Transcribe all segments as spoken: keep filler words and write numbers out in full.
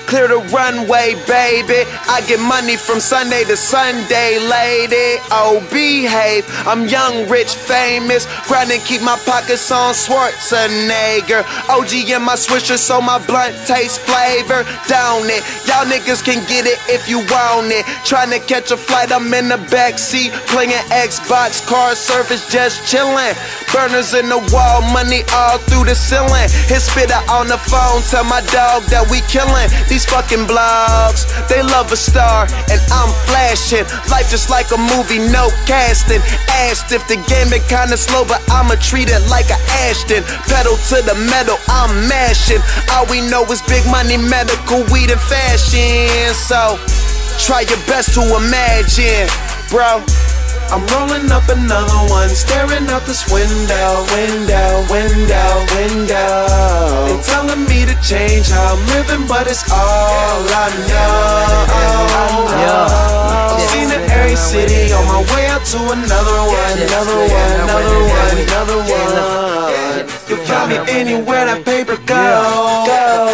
clear the runway, baby. I get money from Sunday to Sunday, lady. Oh, behave. I'm young, rich, famous. Grind and keep my pockets on Schwarzenegger. O G in my swisher, so my blunt tastes flavor. Down it, y'all niggas can get it if you want it. Trying to catch a flight, I'm in the backseat, playing Xbox, car service, just chillin'. Burners in the wall, money all through the ceiling. Hit spitter on the phone, tell my dog that we killin'. These fucking blogs, they love a star, and I'm flashing. Life just like a movie, no casting. Asked if the game been kinda slow, but I'ma treat it like a Ashton. Pedal to the metal, I'm mashing. All we know is big money, medical, weed, and fashion. So, try your best to imagine, bro. I'm rolling up another one, staring out this window, window, window, window. They telling me to change how I'm living, but it's all I know. I've seen it every city, on my way out to another one, another one, another one, another one. You'll find me anywhere that paper goes.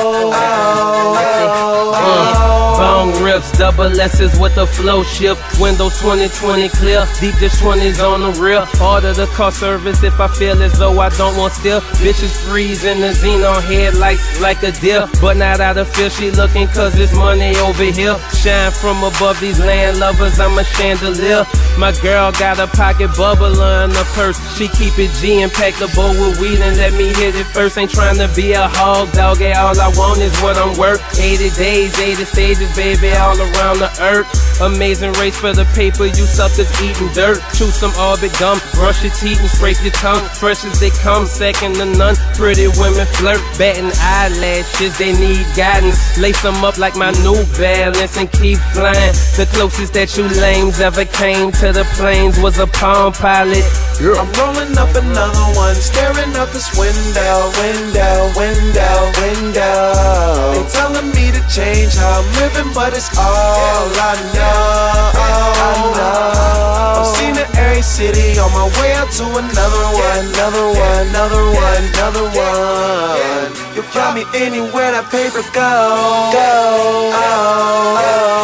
Bong rips, double S's with the flow shift. Windows twenty twenty clear, deep dish twenties on the rear. Order the car service if I feel as though I don't want still. Bitches freeze in the xenon headlights like a deer. But not out of fear, she looking cause it's money over here. Shine from above these land lovers, I'm a chandelier. My girl got a pocket bubbler in her purse. She keep it G and pack the bowl with weed and let me hit it first. Ain't trying to be a hog dog, yeah, all I want is what I'm worth. eighty days, eighty stages, baby, all around the earth. Amazing race for the paper, you suckers eating dirt. Chew some orbit gum, brush your teeth and scrape your tongue. Fresh as they come, second to none. Pretty women flirt, batting eyelashes, they need guidance. Lace them up like my New Balance and keep flying. The closest that you lames ever came to the plains was a Palm Pilot. Yeah. I'm rolling up another one, staring out this window, window, window, window. They telling me to change how I'm living, but it's all I know. I've seen it every city, on my way out to another one, another one, another one, another one. You'll find me anywhere that paper goes. Go.